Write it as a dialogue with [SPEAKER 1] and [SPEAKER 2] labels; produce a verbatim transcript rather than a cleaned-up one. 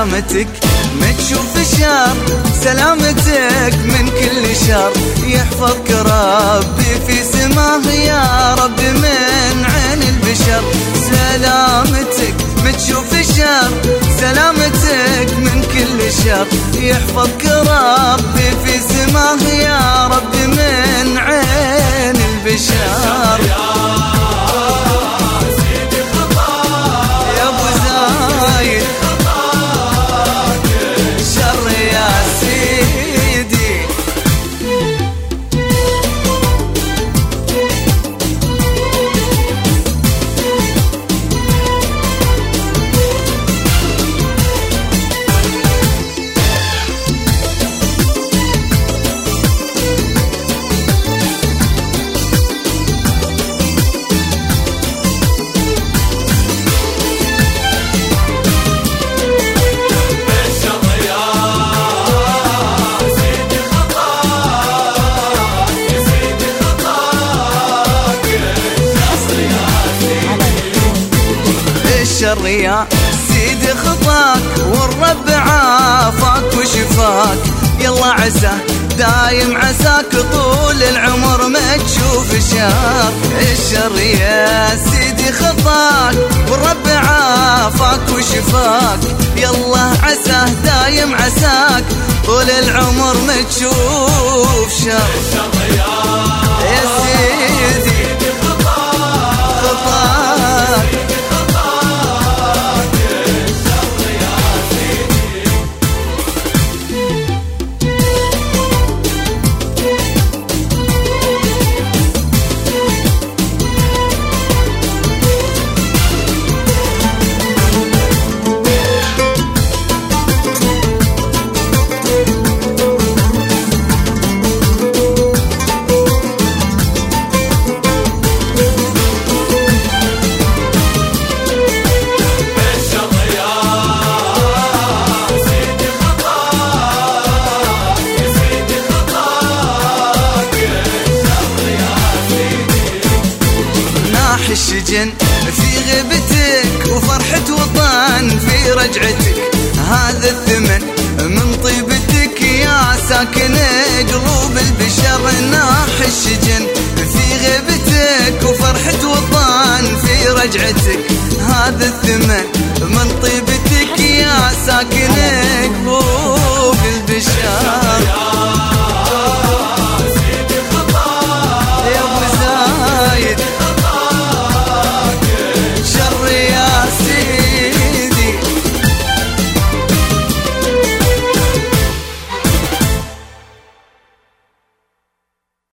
[SPEAKER 1] سلامتك ما تشوف الشر، سلامتك من كل شر. يحفظك ربي في سماه يا رب من عين البشر. سلامتك ما تشوف الشر، سلامتك من كل شر. يحفظك ربي في سماه يا رب من عين البشر. يا ابو زايد شر يا سيدي. الشر يا سيدي خطاك والرب عافاك وشفاك. يلا عساه دايم عساك طول العمر ما تشوف شر. الشر يا سيدي خطاك والرب عافاك وشفاك. يلا عساه دايم عساك طول العمر ما تشوف شر. يا سيدي خطاك الشجن في غيبتك وفرحة وطن في رجعتك. هذا الثمن من طيبتك يا ساكن قلوب البشر. ناح الشجن في غيبتك وفرحة وطن في رجعتك.